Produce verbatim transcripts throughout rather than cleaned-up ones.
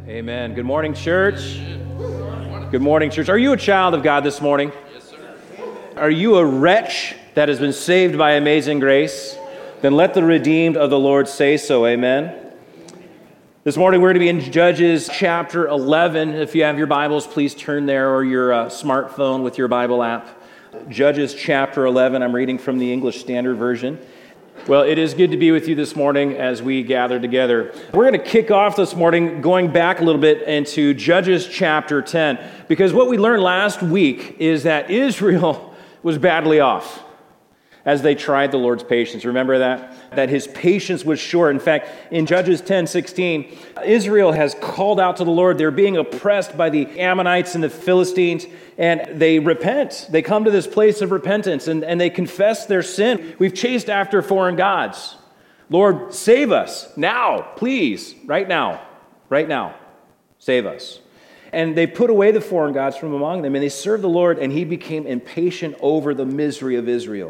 Amen. Good morning, church. Good morning, church. Are you a child of God this morning? Yes, sir. Are you a wretch that has been saved by amazing grace? Then let the redeemed of the Lord say so. Amen. This morning we're going to be in Judges chapter eleven. If you have your Bibles, please turn there, or your uh, smartphone with your Bible app. Judges chapter eleven. I'm reading from the English Standard Version. Well, it is good to be with you this morning as we gather together. We're going to kick off this morning going back a little bit into Judges chapter ten, because what we learned last week is that Israel was badly off as they tried the Lord's patience. Remember that? That his patience was short. In fact, in Judges ten sixteen, Israel has called out to the Lord. They're being oppressed by the Ammonites and the Philistines, and they repent. They come to this place of repentance, and, and they confess their sin. We've chased after foreign gods. Lord, save us now, please, right now, right now, save us. And they put away the foreign gods from among them, and they served the Lord, and he became impatient over the misery of Israel.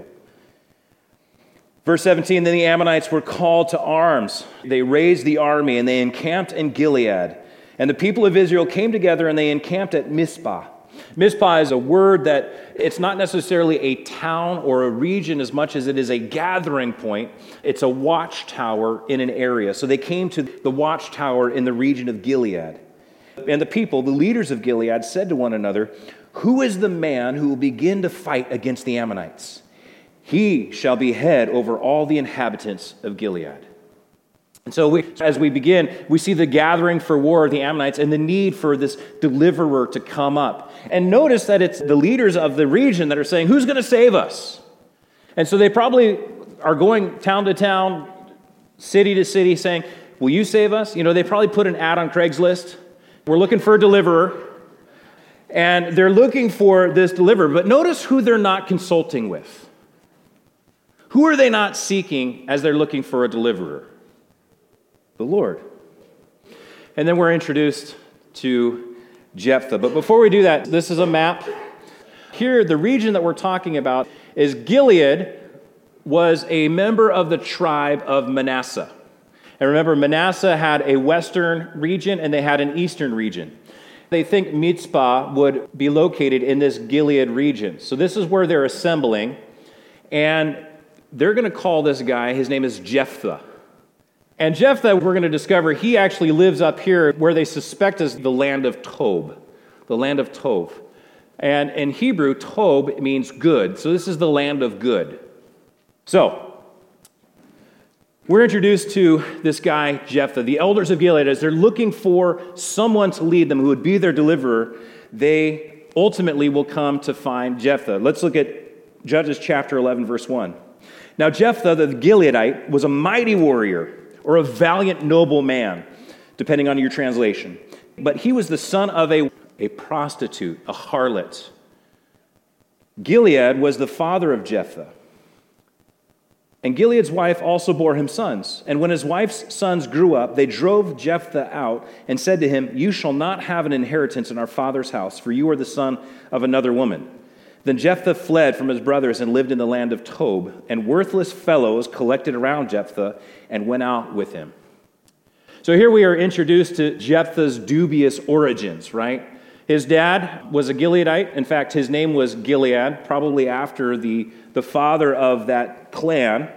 Verse seventeen, then the Ammonites were called to arms. They raised the army, and they encamped in Gilead. And the people of Israel came together, and they encamped at Mizpah. Mizpah is a word that it's not necessarily a town or a region as much as it is a gathering point. It's a watchtower in an area. So they came to the watchtower in the region of Gilead. And the people, the leaders of Gilead, said to one another, "Who is the man who will begin to fight against the Ammonites? He shall be head over all the inhabitants of Gilead." And so we, as we begin, we see the gathering for war of the Ammonites and the need for this deliverer to come up. And notice that it's the leaders of the region that are saying, who's going to save us? And so they probably are going town to town, city to city, saying, will you save us? You know, they probably put an ad on Craigslist. We're looking for a deliverer. And they're looking for this deliverer. But notice who they're not consulting with. Who are they not seeking as they're looking for a deliverer? The Lord. And then we're introduced to Jephthah. But before we do that, this is a map. Here, the region that we're talking about is Gilead was a member of the tribe of Manasseh. And remember, Manasseh had a western region and they had an eastern region. They think Mizpah would be located in this Gilead region. So this is where they're assembling. And they're going to call this guy, his name is Jephthah. And Jephthah, we're going to discover, he actually lives up here where they suspect is the land of Tob, the land of Tov. And in Hebrew, Tob means good. So this is the land of good. So, we're introduced to this guy, Jephthah. The elders of Gilead, as they're looking for someone to lead them who would be their deliverer, they ultimately will come to find Jephthah. Let's look at Judges chapter eleven, verse one. Now Jephthah the Gileadite was a mighty warrior, or a valiant noble man, depending on your translation. But he was the son of a, a prostitute, a harlot. Gilead was the father of Jephthah. And Gilead's wife also bore him sons. And when his wife's sons grew up, they drove Jephthah out and said to him, "You shall not have an inheritance in our father's house, for you are the son of another woman." Then Jephthah fled from his brothers and lived in the land of Tob, and worthless fellows collected around Jephthah and went out with him. So here we are introduced to Jephthah's dubious origins, right? His dad was a Gileadite. In fact, his name was Gilead, probably after the, the father of that clan.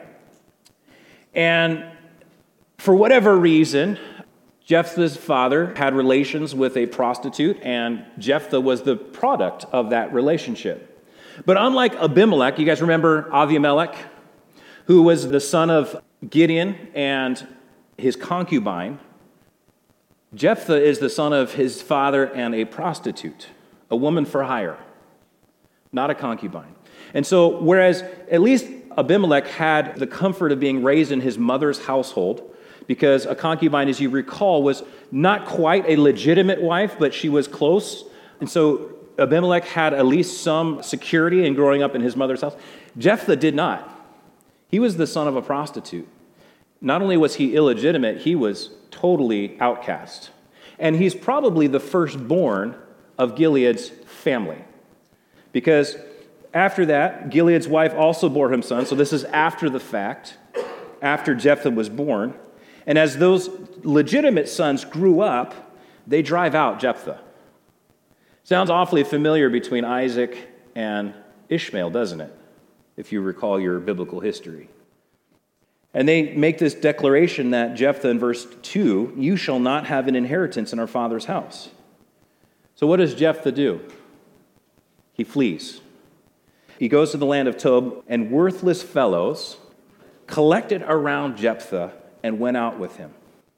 And for whatever reason, Jephthah's father had relations with a prostitute, and Jephthah was the product of that relationship. But unlike Abimelech, you guys remember Avimelech, who was the son of Gideon and his concubine, Jephthah is the son of his father and a prostitute, a woman for hire, not a concubine. And so, whereas at least Abimelech had the comfort of being raised in his mother's household, because a concubine, as you recall, was not quite a legitimate wife, but she was close. And so Abimelech had at least some security in growing up in his mother's house. Jephthah did not. He was the son of a prostitute. Not only was he illegitimate, he was totally outcast. And he's probably the firstborn of Gilead's family. Because after that, Gilead's wife also bore him sons. So this is after the fact, after Jephthah was born. And as those legitimate sons grew up, they drive out Jephthah. Sounds awfully familiar between Isaac and Ishmael, doesn't it? If you recall your biblical history. And they make this declaration that Jephthah in verse two, you shall not have an inheritance in our father's house. So what does Jephthah do? He flees. He goes to the land of Tob, and worthless fellows collected around Jephthah and went out with him.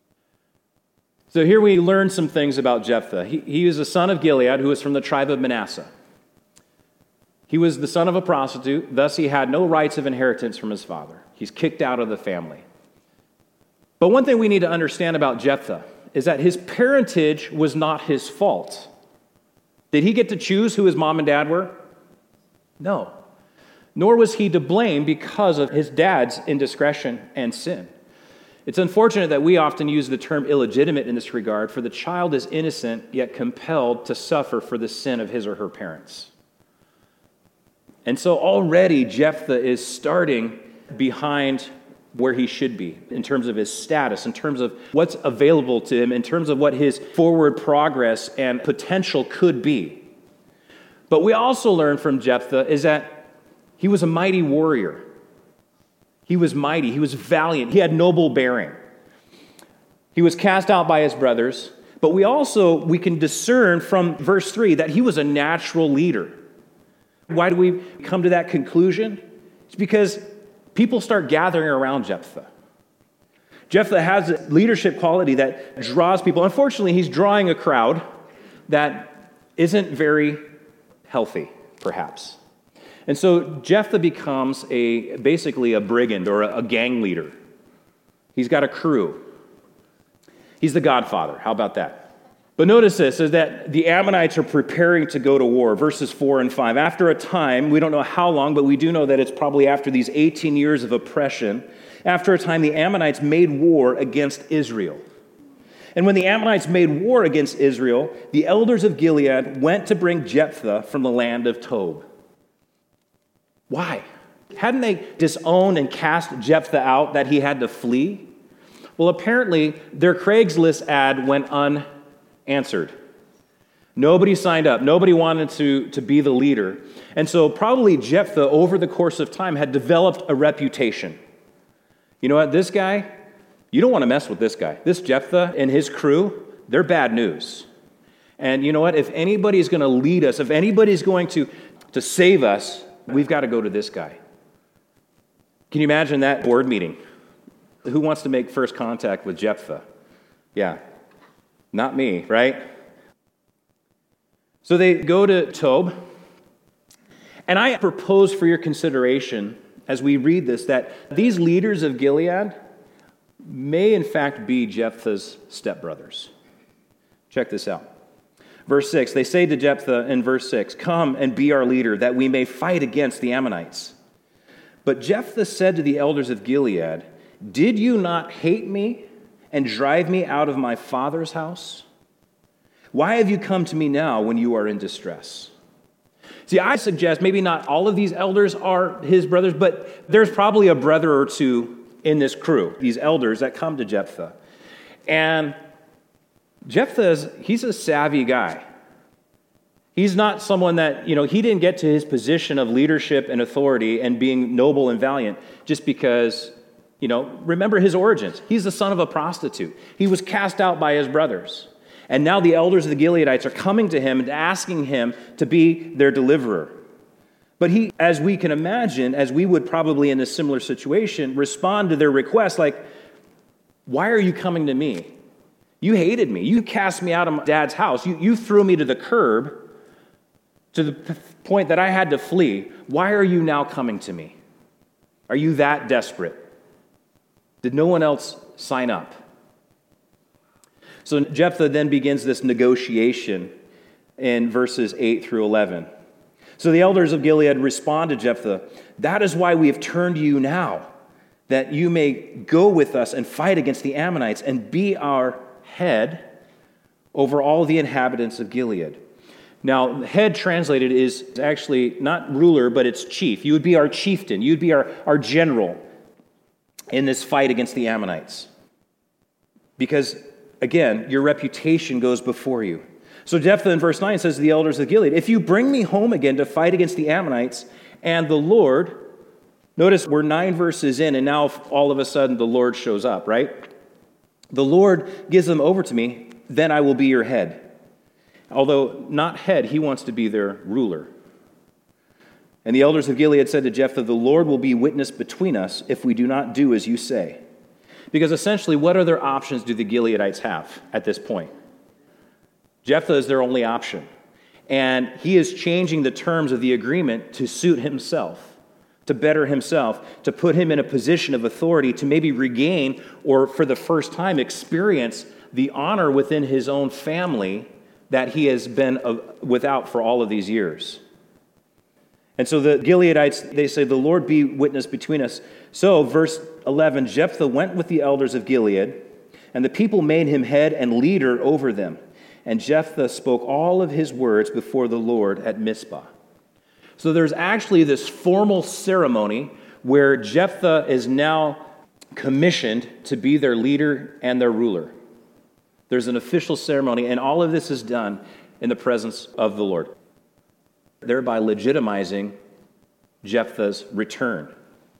So here we learn some things about Jephthah. He, he was a son of Gilead who was from the tribe of Manasseh. He was the son of a prostitute, thus he had no rights of inheritance from his father. He's kicked out of the family. But one thing we need to understand about Jephthah is that his parentage was not his fault. Did he get to choose who his mom and dad were? No. Nor was he to blame because of his dad's indiscretion and sin. It's unfortunate that we often use the term illegitimate in this regard, for the child is innocent yet compelled to suffer for the sin of his or her parents. And so already Jephthah is starting behind where he should be in terms of his status, in terms of what's available to him, in terms of what his forward progress and potential could be. But we also learn from Jephthah is that he was a mighty warrior. He was mighty. He was valiant. He had noble bearing. He was cast out by his brothers. But we also, we can discern from verse three that he was a natural leader. Why do we come to that conclusion? It's because people start gathering around Jephthah. Jephthah has a leadership quality that draws people. Unfortunately, he's drawing a crowd that isn't very healthy, perhaps. And so Jephthah becomes a basically a brigand or a, a gang leader. He's got a crew. He's the godfather. How about that? But notice this, is that the Ammonites are preparing to go to war, verses four and five. After a time, we don't know how long, but we do know that it's probably after these eighteen years of oppression, after a time the Ammonites made war against Israel. And when the Ammonites made war against Israel, the elders of Gilead went to bring Jephthah from the land of Tob. Why? Hadn't they disowned and cast Jephthah out that he had to flee? Well, apparently their Craigslist ad went unanswered. Nobody signed up. Nobody wanted to, to be the leader. And so probably Jephthah, over the course of time, had developed a reputation. You know what? This guy, you don't want to mess with this guy. This Jephthah and his crew, they're bad news. And you know what? If anybody's going to lead us, if anybody's going to, to save us, we've got to go to this guy. Can you imagine that board meeting? Who wants to make first contact with Jephthah? Yeah, not me, right? So they go to Tob, and I propose for your consideration as we read this that these leaders of Gilead may in fact be Jephthah's stepbrothers. Check this out. Verse six, they say to Jephthah in verse six, "Come and be our leader, that we may fight against the Ammonites." But Jephthah said to the elders of Gilead, "Did you not hate me and drive me out of my father's house? Why have you come to me now when you are in distress?" See, I suggest maybe not all of these elders are his brothers, but there's probably a brother or two in this crew, these elders that come to Jephthah. And Jephthah, he's a savvy guy. He's not someone that, you know, he didn't get to his position of leadership and authority and being noble and valiant just because, you know, remember his origins. He's the son of a prostitute. He was cast out by his brothers. And now the elders of the Gileadites are coming to him and asking him to be their deliverer. But he, as we can imagine, as we would probably in a similar situation, respond to their request like, "Why are you coming to me? You hated me. You cast me out of my dad's house. You, you threw me to the curb to the p- point that I had to flee. Why are you now coming to me? Are you that desperate? Did no one else sign up?" So Jephthah then begins this negotiation in verses eight through eleven. So the elders of Gilead respond to Jephthah, "That is why we have turned to you now, that you may go with us and fight against the Ammonites and be our head over all the inhabitants of Gilead." Now, head translated is actually not ruler, but it's chief. You would be our chieftain. You'd be our, our general in this fight against the Ammonites. Because again, your reputation goes before you. So Jephthah in verse nine says to the elders of Gilead, if you bring me home again to fight against the Ammonites, and the Lord, notice we're nine verses in, and now all of a sudden the Lord shows up, right? The Lord gives them over to me, then I will be your head. Although not head, he wants to be their ruler. And the elders of Gilead said to Jephthah, the Lord will be witness between us if we do not do as you say. Because essentially, what other options do the Gileadites have at this point? Jephthah is their only option. And he is changing the terms of the agreement to suit himself, to better himself, to put him in a position of authority to maybe regain or for the first time experience the honor within his own family that he has been without for all of these years. And so the Gileadites, they say, the Lord be witness between us. So, verse eleven, Jephthah went with the elders of Gilead, and the people made him head and leader over them. And Jephthah spoke all of his words before the Lord at Mizpah. So there's actually this formal ceremony where Jephthah is now commissioned to be their leader and their ruler. There's an official ceremony, and all of this is done in the presence of the Lord, thereby legitimizing Jephthah's return.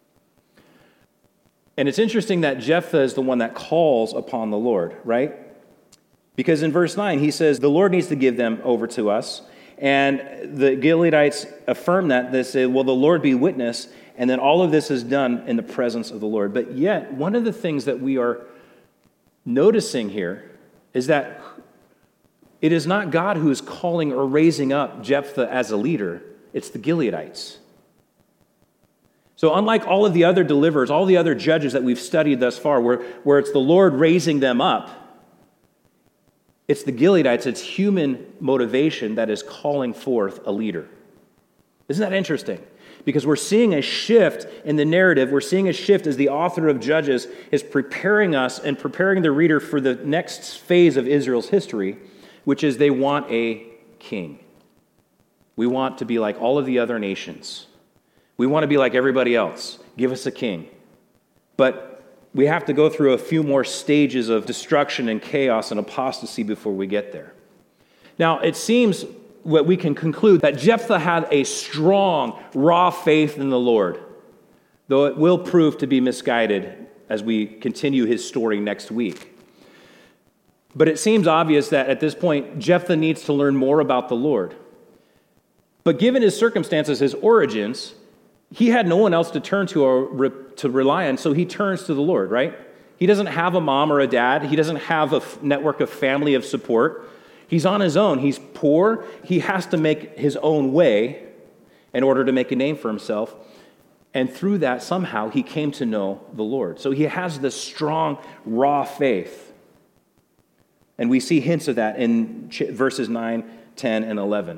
And it's interesting that Jephthah is the one that calls upon the Lord, right? Because in verse nine, he says, the Lord needs to give them over to us. And the Gileadites affirm that. They say, well, the Lord be witness. And then all of this is done in the presence of the Lord. But yet, one of the things that we are noticing here is that it is not God who is calling or raising up Jephthah as a leader. It's the Gileadites. So unlike all of the other deliverers, all the other judges that we've studied thus far, where, where it's the Lord raising them up, it's the Gileadites, it's human motivation that is calling forth a leader. Isn't that interesting? Because we're seeing a shift in the narrative. We're seeing a shift as the author of Judges is preparing us and preparing the reader for the next phase of Israel's history, which is they want a king. We want to be like all of the other nations. We want to be like everybody else. Give us a king. But we have to go through a few more stages of destruction and chaos and apostasy before we get there. Now, it seems what we can conclude that Jephthah had a strong, raw faith in the Lord, though it will prove to be misguided as we continue his story next week. But it seems obvious that at this point, Jephthah needs to learn more about the Lord. But given his circumstances, his origins, he had no one else to turn to or re- to rely on, so he turns to the Lord, right? He doesn't have a mom or a dad. He doesn't have a f- network of family of support. He's on his own. He's poor. He has to make his own way in order to make a name for himself. And through that, somehow, he came to know the Lord. So he has this strong, raw faith. And we see hints of that in ch- verses nine, ten, and eleven.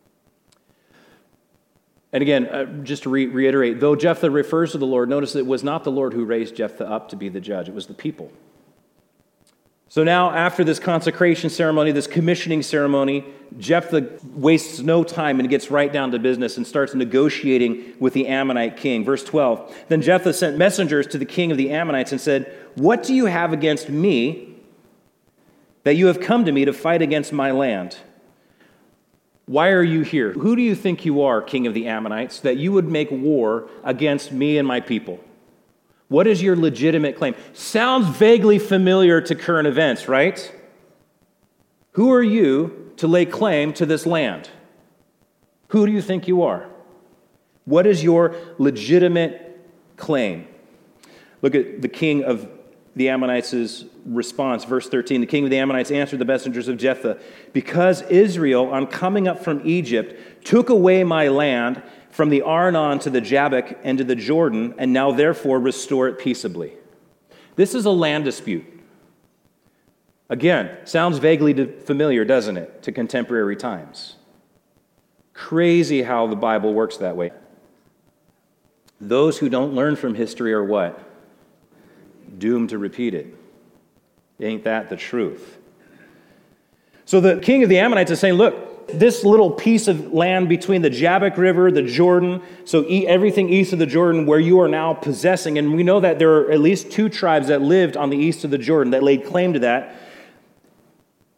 And again, uh, just to re- reiterate, though Jephthah refers to the Lord, notice that it was not the Lord who raised Jephthah up to be the judge. It was the people. So now, after this consecration ceremony, this commissioning ceremony, Jephthah wastes no time and gets right down to business and starts negotiating with the Ammonite king. Verse twelve, then Jephthah sent messengers to the king of the Ammonites and said, what do you have against me that you have come to me to fight against my land? Why are you here? Who do you think you are, king of the Ammonites, that you would make war against me and my people? What is your legitimate claim? Sounds vaguely familiar to current events, right? Who are you to lay claim to this land? Who do you think you are? What is your legitimate claim? Look at the king of the Ammonites' response. Verse thirteen, the king of the Ammonites answered the messengers of Jephthah, because Israel, on coming up from Egypt, took away my land from the Arnon to the Jabbok and to the Jordan, and now therefore restore it peaceably. This is a land dispute. Again, sounds vaguely familiar, doesn't it, to contemporary times. Crazy how the Bible works that way. Those who don't learn from history are what? Doomed to repeat it. Ain't that the truth? So the king of the Ammonites is saying, look, this little piece of land between the Jabbok River, the Jordan, so everything east of the Jordan where you are now possessing, and we know that there are at least two tribes that lived on the east of the Jordan that laid claim to that.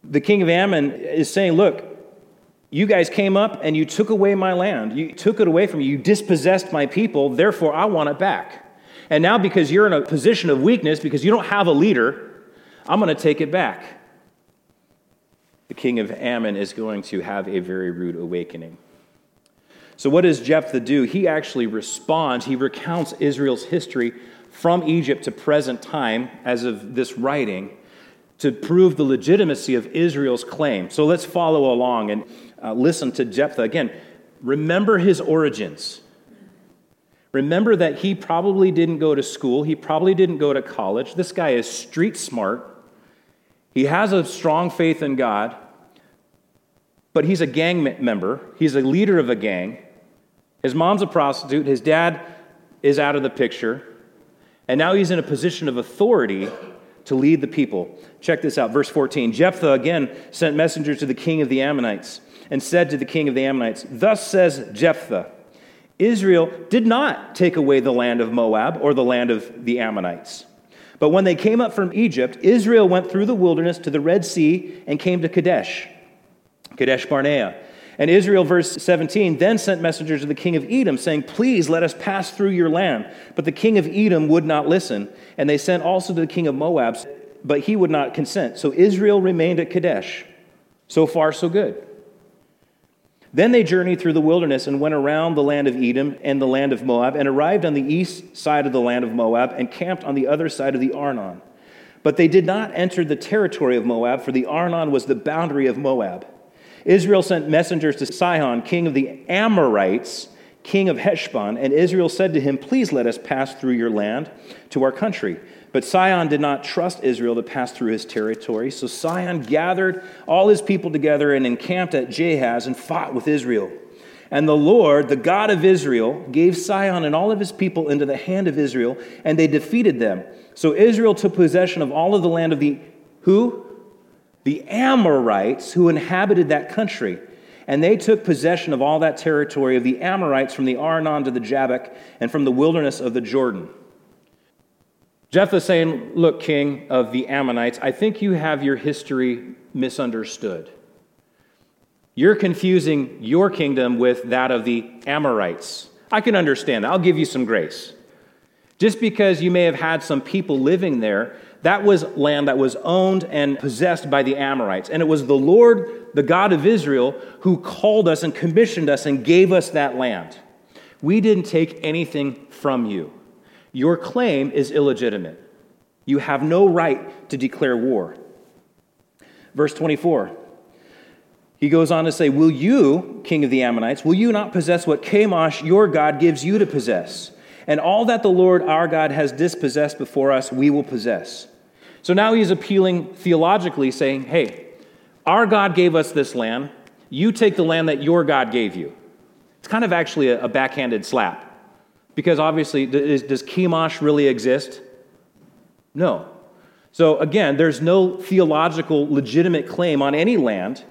The king of Ammon is saying, look, you guys came up and you took away my land. You took it away from me. You dispossessed my people. Therefore, I want it back. And now because you're in a position of weakness, because you don't have a leader, I'm going to take it back. The king of Ammon is going to have a very rude awakening. So what does Jephthah do? He actually responds. He recounts Israel's history from Egypt to present time as of this writing to prove the legitimacy of Israel's claim. So let's follow along and uh, listen to Jephthah. Again, remember his origins. Remember that he probably didn't go to school. He probably didn't go to college. This guy is street smart. He has a strong faith in God, but he's a gang member. He's a leader of a gang. His mom's a prostitute. His dad is out of the picture. And now he's in a position of authority to lead the people. Check this out, verse fourteen. Jephthah again sent messengers to the king of the Ammonites and said to the king of the Ammonites, "Thus says Jephthah, Israel did not take away the land of Moab or the land of the Ammonites. But when they came up from Egypt, Israel went through the wilderness to the Red Sea and came to Kadesh, Kadesh Barnea. And Israel, verse seventeen, then sent messengers to the king of Edom, saying, Please let us pass through your land. But the king of Edom would not listen. And they sent also to the king of Moab, but he would not consent. So Israel remained at Kadesh. So far, so good. Then they journeyed through the wilderness and went around the land of Edom and the land of Moab, and arrived on the east side of the land of Moab, and camped on the other side of the Arnon. But they did not enter the territory of Moab, for the Arnon was the boundary of Moab. Israel sent messengers to Sihon, king of the Amorites, king of Heshbon, and Israel said to him, Please let us pass through your land to our country. But Sihon did not trust Israel to pass through his territory, so Sihon gathered all his people together and encamped at Jahaz and fought with Israel. And the Lord, the God of Israel, gave Sihon and all of his people into the hand of Israel, and they defeated them. So Israel took possession of all of the land of the, who? The Amorites who inhabited that country. And they took possession of all that territory of the Amorites from the Arnon to the Jabbok and from the wilderness of the Jordan. Jephthah is saying, look, king of the Ammonites, I think you have your history misunderstood. You're confusing your kingdom with that of the Amorites. I can understand that. I'll give you some grace. Just because you may have had some people living there, that was land that was owned and possessed by the Amorites. And it was the Lord, the God of Israel, who called us and commissioned us and gave us that land. We didn't take anything from you. Your claim is illegitimate. You have no right to declare war. Verse twenty-four, he goes on to say, Will you, king of the Ammonites, will you not possess what Chemosh, your God, gives you to possess? And all that the Lord our God has dispossessed before us, we will possess. So now he's appealing theologically, saying, hey, our God gave us this land. You take the land that your God gave you. It's kind of actually a, a backhanded slap. Because obviously, does, does Chemosh really exist? No. So again, there's no theological legitimate claim on any land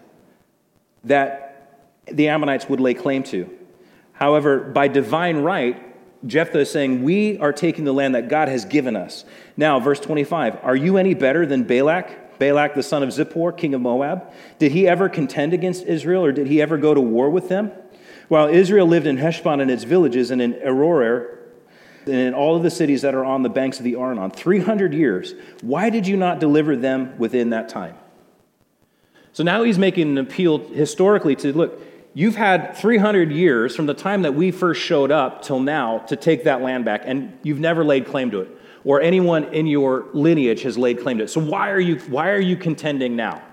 that the Ammonites would lay claim to. However, by divine right, Jephthah is saying, we are taking the land that God has given us. Now, verse twenty-five, are you any better than Balak, Balak the son of Zippor, king of Moab? Did he ever contend against Israel, or did he ever go to war with them? While Israel lived in Heshbon and its villages, and in Aroer, and in all of the cities that are on the banks of the Arnon, three hundred years, why did you not deliver them within that time? So now he's making an appeal historically to, look, you've had three hundred years from the time that we first showed up till now to take that land back, and you've never laid claim to it, or anyone in your lineage has laid claim to it. So why are you, why are you contending now?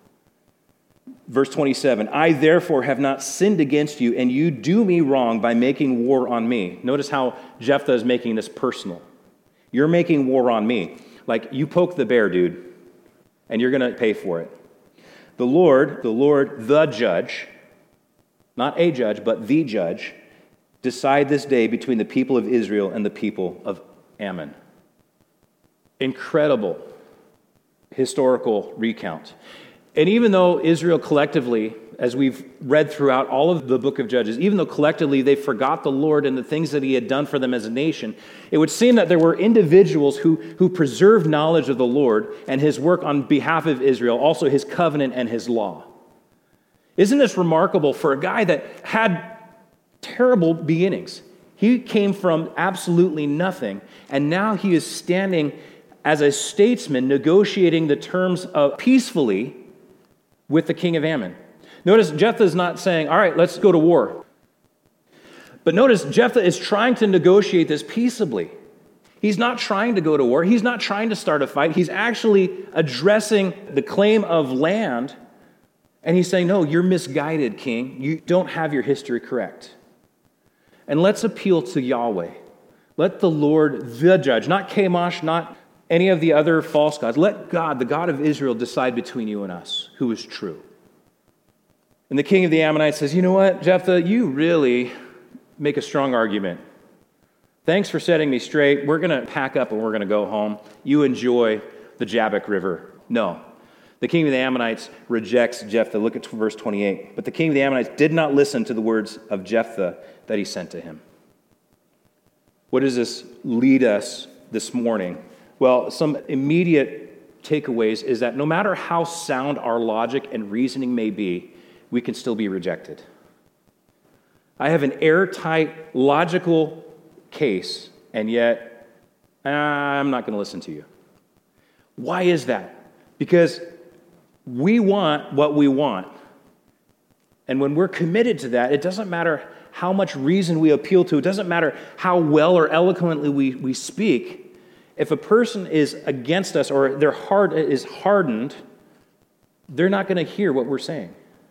Verse twenty-seven, I therefore have not sinned against you, and you do me wrong by making war on me. Notice how Jephthah is making this personal. You're making war on me. Like, you poke the bear, dude, and you're going to pay for it. The Lord, the Lord, the judge, not a judge, but the judge, decide this day between the people of Israel and the people of Ammon. Incredible historical recount. And even though Israel collectively, as we've read throughout all of the book of Judges, even though collectively they forgot the Lord and the things that he had done for them as a nation, it would seem that there were individuals who, who preserved knowledge of the Lord and his work on behalf of Israel, also his covenant and his law. Isn't this remarkable for a guy that had terrible beginnings? He came from absolutely nothing, and now he is standing as a statesman negotiating the terms of peacefully with the king of Ammon. Notice Jephthah is not saying, all right, let's go to war. But notice Jephthah is trying to negotiate this peaceably. He's not trying to go to war. He's not trying to start a fight. He's actually addressing the claim of land, and he's saying, no, you're misguided, king. You don't have your history correct. And let's appeal to Yahweh. Let the Lord, the judge, not Chemosh, not any of the other false gods. Let God, the God of Israel, decide between you and us who is true. And the king of the Ammonites says, you know what, Jephthah, you really make a strong argument. Thanks for setting me straight. We're going to pack up and we're going to go home. You enjoy the Jabbok River. No. The king of the Ammonites rejects Jephthah. Look at verse twenty-eight. But the king of the Ammonites did not listen to the words of Jephthah that he sent to him. What does this lead us this morning? Well, some immediate takeaways is that no matter how sound our logic and reasoning may be, we can still be rejected. I have an airtight, logical case, and yet uh, I'm not going to listen to you. Why is that? Because we want what we want. And when we're committed to that, it doesn't matter how much reason we appeal to. It doesn't matter how well or eloquently we, we speak. If a person is against us or their heart is hardened, they're not going to hear what we're saying.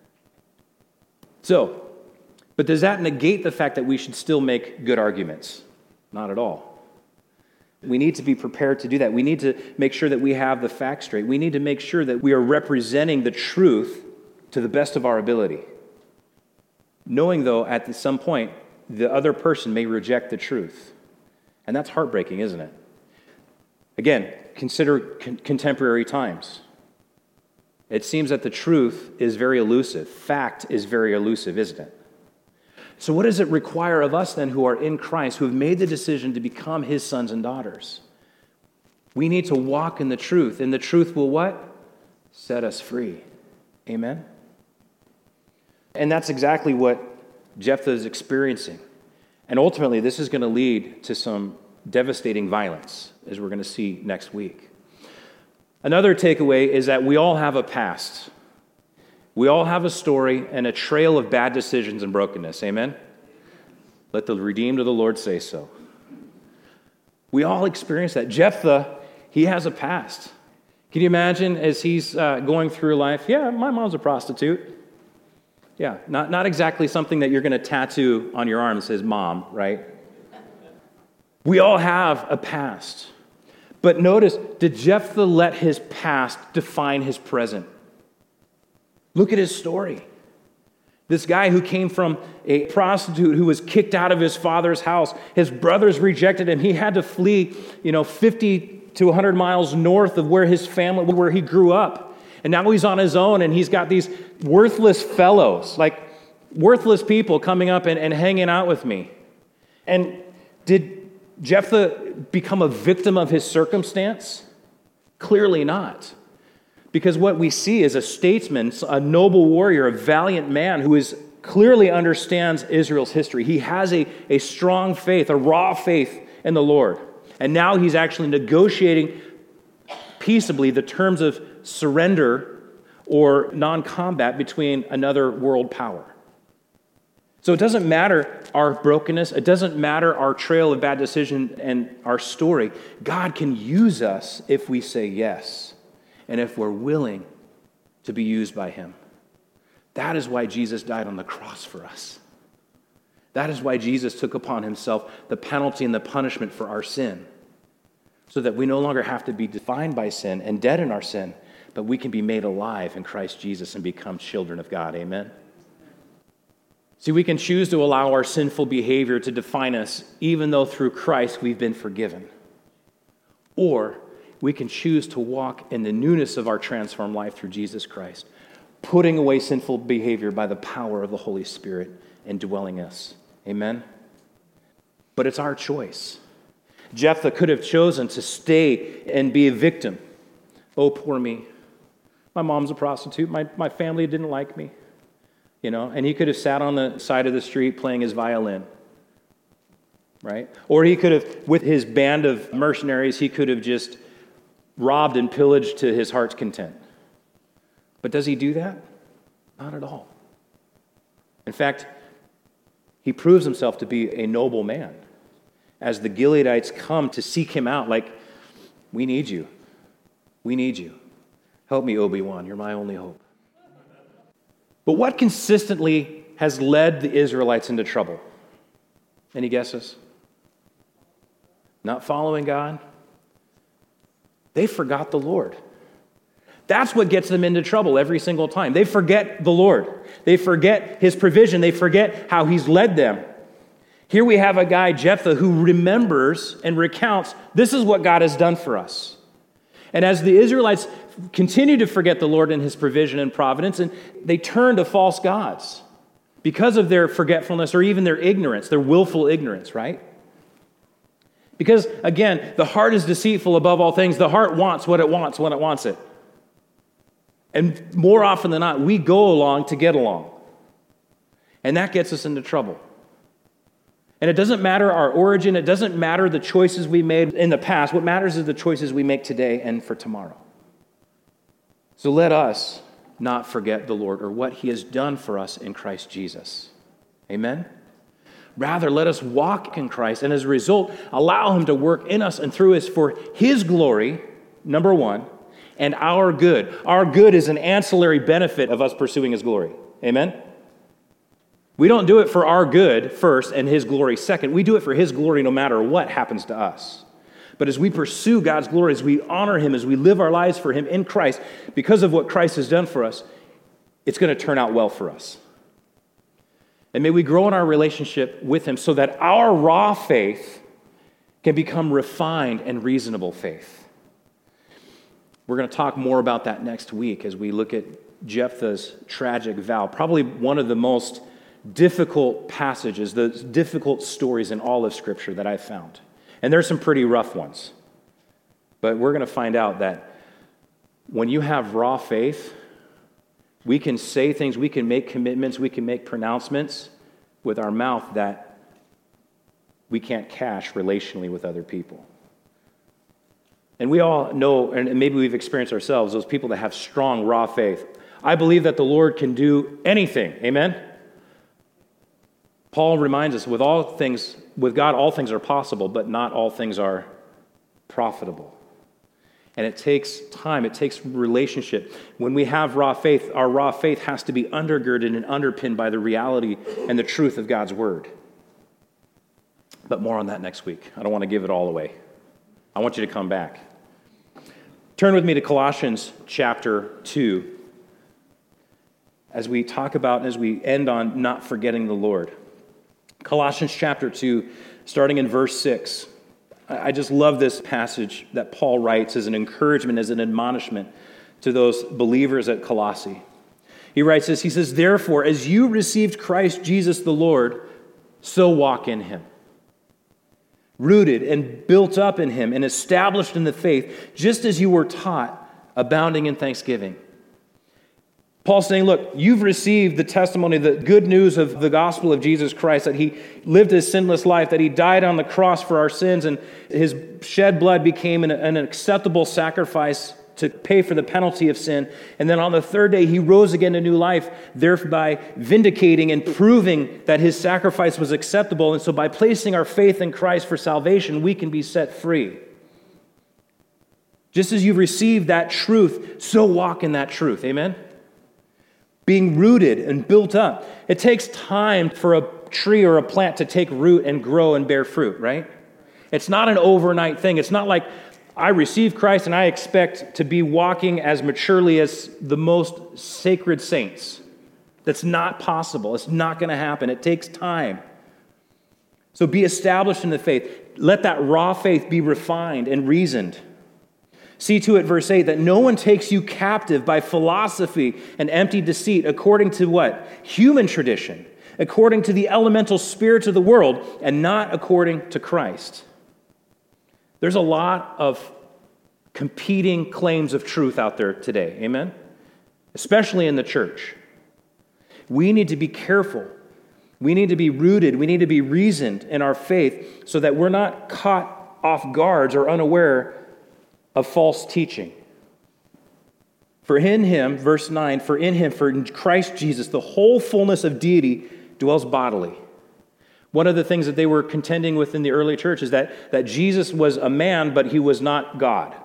So, but does that negate the fact that we should still make good arguments? Not at all. We need to be prepared to do that. We need to make sure that we have the facts straight. We need to make sure that we are representing the truth to the best of our ability. Knowing, though, at some point, the other person may reject the truth. And that's heartbreaking, isn't it? Again, consider con- contemporary times. It seems that the truth is very elusive. Fact is very elusive, isn't it? So what does it require of us then who are in Christ, who have made the decision to become his sons and daughters? We need to walk in the truth, and the truth will what? Set us free. Amen? And that's exactly what Jephthah is experiencing. And ultimately, this is going to lead to some devastating violence, as we're going to see next week. Another takeaway is that we all have a past. We all have a story and a trail of bad decisions and brokenness. Amen? Let the redeemed of the Lord say so. We all experience that. Jephthah, he has a past. Can you imagine as he's uh, going through life? Yeah, my mom's a prostitute. Yeah, not, not exactly something that you're going to tattoo on your arm that says mom, right? We all have a past. But notice, did Jephthah let his past define his present? Look at his story. This guy who came from a prostitute who was kicked out of his father's house. His brothers rejected him. He had to flee, you know, fifty to one hundred miles north of where his family, where he grew up. And now he's on his own, and he's got these worthless fellows, like worthless people coming up and, and hanging out with me. And did Jephthah become a victim of his circumstance? Clearly not. Because what we see is a statesman, a noble warrior, a valiant man who is clearly understands Israel's history. He has a, a strong faith, a raw faith in the Lord. And now he's actually negotiating peaceably the terms of surrender or non-combat between another world power. So it doesn't matter our brokenness. It doesn't matter our trail of bad decision and our story. God can use us if we say yes and if we're willing to be used by him. That is why Jesus died on the cross for us. That is why Jesus took upon himself the penalty and the punishment for our sin, so that we no longer have to be defined by sin and dead in our sin, but we can be made alive in Christ Jesus and become children of God. Amen? See, we can choose to allow our sinful behavior to define us, even though through Christ we've been forgiven. Or we can choose to walk in the newness of our transformed life through Jesus Christ. putting away sinful behavior by the power of the Holy Spirit indwelling us. Amen? But it's our choice. Jephthah could have chosen to stay and be a victim. Oh, poor me. My mom's a prostitute. My, my family didn't like me. You know, and he could have sat on the side of the street playing his violin. Right? Or he could have, with his band of mercenaries, he could have just robbed and pillaged to his heart's content. But does he do that? Not at all. In fact, he proves himself to be a noble man. As the Gileadites come to seek him out, like, we need you. We need you. Help me, Obi-Wan. You're my only hope. But what consistently has led the Israelites into trouble? Any guesses? Not following God. They forgot the Lord. That's what gets them into trouble every single time. They forget the Lord. They forget his provision. They forget how he's led them. Here we have a guy, Jephthah, who remembers and recounts, this is what God has done for us. And as the Israelites continue to forget the Lord and his provision and providence, and they turn to false gods because of their forgetfulness or even their ignorance, their willful ignorance, right? Because, again, the heart is deceitful above all things. The heart wants what it wants when it wants it. And more often than not, we go along to get along. And that gets us into trouble. And it doesn't matter our origin. It doesn't matter the choices we made in the past. What matters is the choices we make today and for tomorrow. So let us not forget the Lord or what he has done for us in Christ Jesus. Amen? Rather, let us walk in Christ and as a result, allow him to work in us and through us for his glory, number one, and our good. Our good is an ancillary benefit of us pursuing his glory. Amen? We don't do it for our good first and his glory second. We do it for his glory no matter what happens to us. But as we pursue God's glory, as we honor him, as we live our lives for him in Christ, because of what Christ has done for us, it's going to turn out well for us. And may we grow in our relationship with him so that our raw faith can become refined and reasonable faith. We're going to talk more about that next week as we look at Jephthah's tragic vow, probably one of the most difficult passages, the difficult stories in all of Scripture that I've found. And there's some pretty rough ones. But we're going to find out that when you have raw faith, we can say things, we can make commitments, we can make pronouncements with our mouth that we can't cash relationally with other people. And we all know, and maybe we've experienced ourselves, those people that have strong, raw faith. I believe that the Lord can do anything. Amen? Paul reminds us, with all things, with God, all things are possible, but not all things are profitable. And it takes time. It takes relationship. When we have raw faith, our raw faith has to be undergirded and underpinned by the reality and the truth of God's word. But more on that next week. I don't want to give it all away. I want you to come back. Turn with me to Colossians chapter two as we talk about and as we end on not forgetting the Lord. Colossians chapter two, starting in verse six. I just love this passage that Paul writes as an encouragement, as an admonishment to those believers at Colossae. He writes this, he says, "Therefore, as you received Christ Jesus the Lord, so walk in him. Rooted and built up in him and established in the faith, just as you were taught, abounding in thanksgiving." Paul's saying, look, you've received the testimony, the good news of the gospel of Jesus Christ, that he lived his sinless life, that he died on the cross for our sins, and his shed blood became an, an acceptable sacrifice to pay for the penalty of sin. And then on the third day, he rose again to new life, thereby vindicating and proving that his sacrifice was acceptable. And so by placing our faith in Christ for salvation, we can be set free. Just as you've received that truth, so walk in that truth. Amen? Being rooted and built up. It takes time for a tree or a plant to take root and grow and bear fruit, right? It's not an overnight thing. It's not like I receive Christ and I expect to be walking as maturely as the most sacred saints. That's not possible. It's not going to happen. It takes time. So be established in the faith. Let that raw faith be refined and reasoned. See to it, verse eight, that no one takes you captive by philosophy and empty deceit, according to what? Human tradition, according to the elemental spirits of the world, and not according to Christ. There's a lot of competing claims of truth out there today, amen? Especially in the church. We need to be careful. We need to be rooted. We need to be reasoned in our faith so that we're not caught off guard or unaware of false teaching. For in him, verse nine, for in him, for in Christ Jesus, the whole fullness of deity dwells bodily. One of the things that they were contending with in the early church is that, that Jesus was a man, but he was not God.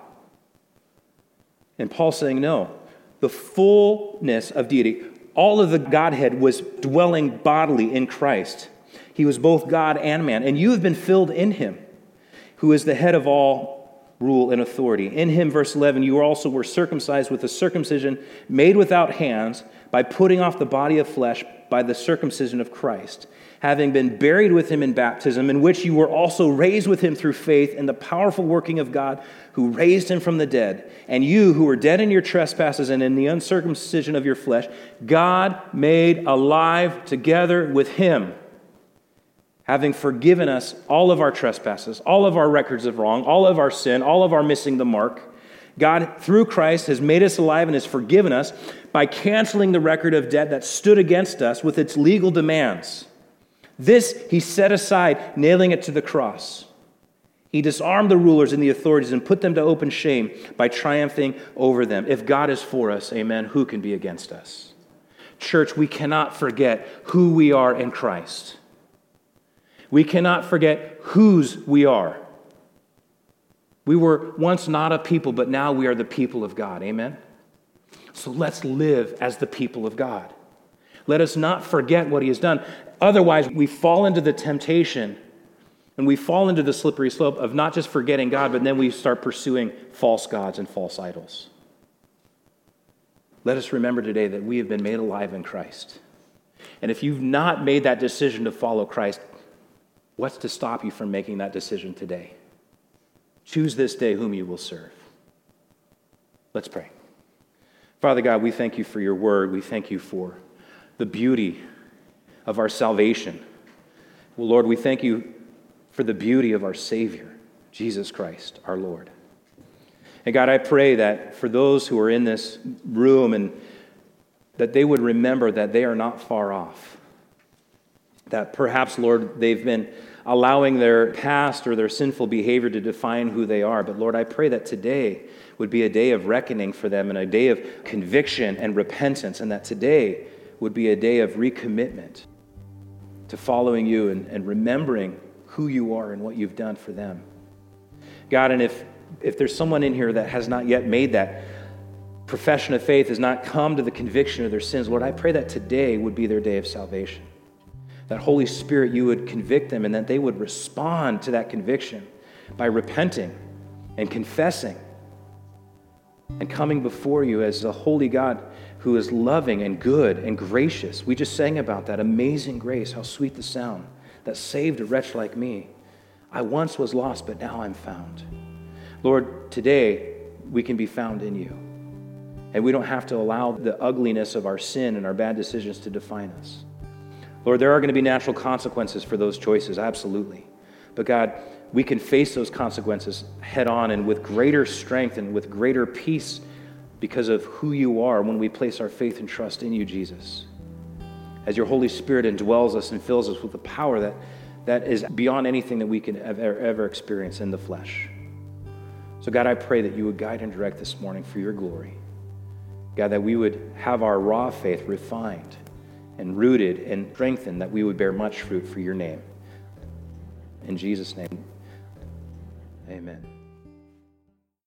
And Paul's saying, no, the fullness of deity, all of the Godhead was dwelling bodily in Christ. He was both God and man, and you have been filled in him, who is the head of all rule and authority. In him, verse eleven, you also were circumcised with a circumcision made without hands by putting off the body of flesh by the circumcision of Christ, having been buried with him in baptism, in which you were also raised with him through faith in the powerful working of God who raised him from the dead. And you who were dead in your trespasses and in the uncircumcision of your flesh, God made alive together with him, having forgiven us all of our trespasses, all of our records of wrong, all of our sin, all of our missing the mark. God, through Christ, has made us alive and has forgiven us by canceling the record of debt that stood against us with its legal demands. This he set aside, nailing it to the cross. He disarmed the rulers and the authorities and put them to open shame by triumphing over them. If God is for us, amen, who can be against us? Church, we cannot forget who we are in Christ. We cannot forget whose we are. We were once not a people, but now we are the people of God. Amen? So let's live as the people of God. Let us not forget what he has done. Otherwise, we fall into the temptation and we fall into the slippery slope of not just forgetting God, but then we start pursuing false gods and false idols. Let us remember today that we have been made alive in Christ. And if you've not made that decision to follow Christ, what's to stop you from making that decision today? Choose this day whom you will serve. Let's pray. Father God, we thank you for your word. We thank you for the beauty of our salvation. Well, Lord, we thank you for the beauty of our Savior, Jesus Christ, our Lord. And God, I pray that for those who are in this room, and that they would remember that they are not far off. That perhaps, Lord, they've been allowing their past or their sinful behavior to define who they are. But Lord, I pray that today would be a day of reckoning for them and a day of conviction and repentance, and that today would be a day of recommitment to following you and, and remembering who you are and what you've done for them. God, and if, if there's someone in here that has not yet made that profession of faith, has not come to the conviction of their sins, Lord, I pray that today would be their day of salvation. That Holy Spirit, you would convict them and that they would respond to that conviction by repenting and confessing and coming before you as a holy God who is loving and good and gracious. We just sang about that amazing grace, how sweet the sound that saved a wretch like me. I once was lost, but now I'm found. Lord, today we can be found in you. And we don't have to allow the ugliness of our sin and our bad decisions to define us. Lord, there are going to be natural consequences for those choices, absolutely. But God, we can face those consequences head on and with greater strength and with greater peace because of who you are when we place our faith and trust in you, Jesus. As your Holy Spirit indwells us and fills us with the power that, that is beyond anything that we can ever, ever experience in the flesh. So God, I pray that you would guide and direct this morning for your glory. God, that we would have our raw faith refined and rooted and strengthened, that we would bear much fruit for your name. In Jesus' name, amen.